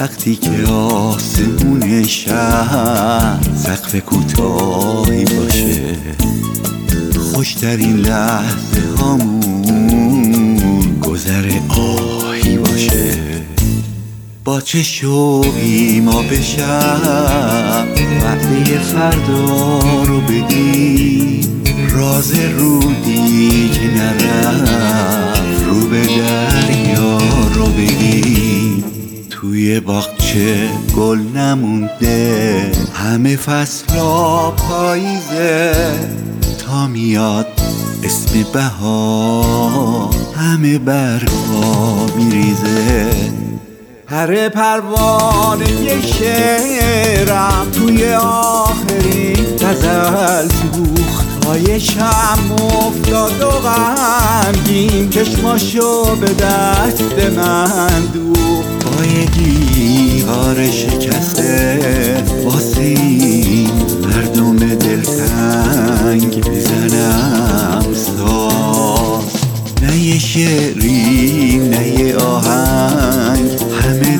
وقتی که آسمون شهر سقف کوتاهی باشه، خوشترین لحظه هامون گذر آهی باشه. با چه شوقی ما بشم وعده فردا رو بدیم، راز رودی که نرفت رو به دریا رو بگیم. توی باغچه گل نمونده، همه فصلا پاییزه، تا میاد اسم بهار همه برگا میریزه. هر پروانه یه شعرم توی آخرین غزل سوخت، پای شم افتاد و غمگین چشماشو به دست من دوخت. با یه دیوار شکسته واسه این مردم دلتنگ بزنم ساز، نه یه شعری نه یه آهنگ، همه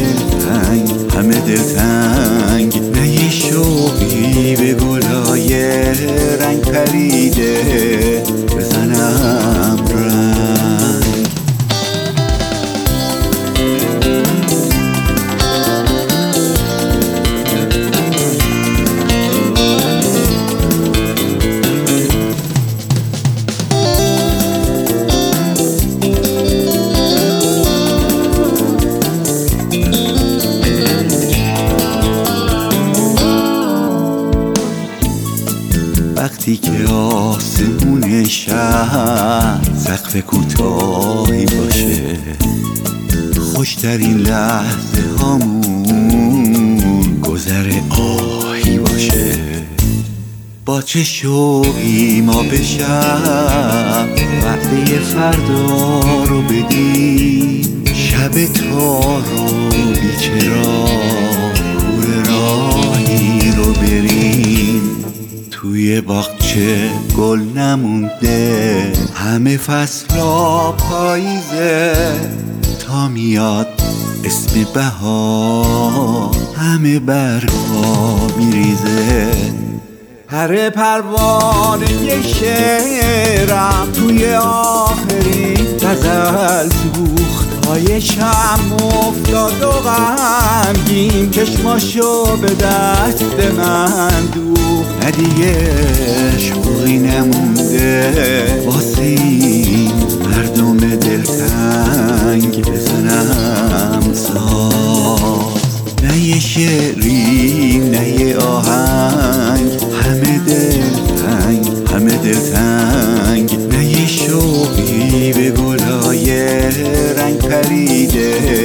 دلتنگ، نه یه شوقی به گلای رنگ پریده بزنم رنگ. وقتی که آسمون شهر سقف کوتاهی باشه، خوشترین لحظه هامون گذر آهی باشه. با چه شوقی ما بشم وعده فردا رو بدیم، شب تار و بیچراغ کوره راهی رو بریم. توی باغچه گل نمونده، همه فصلا پاییزه، تا میاد اسم بهار همه برگا میریزه. هر پروانه یه شعرم توی آخرین غزل سوخت، پای شم افتاد و غمگین چشماشو به دست من دوخت. نه دیگه شوقی نمونده واسه این مردم دلتنگ بزنم ساز، نه یه شعری نه یه آهنگ، همه دلتنگ، نه یه شوقی به گلای رنگ پریده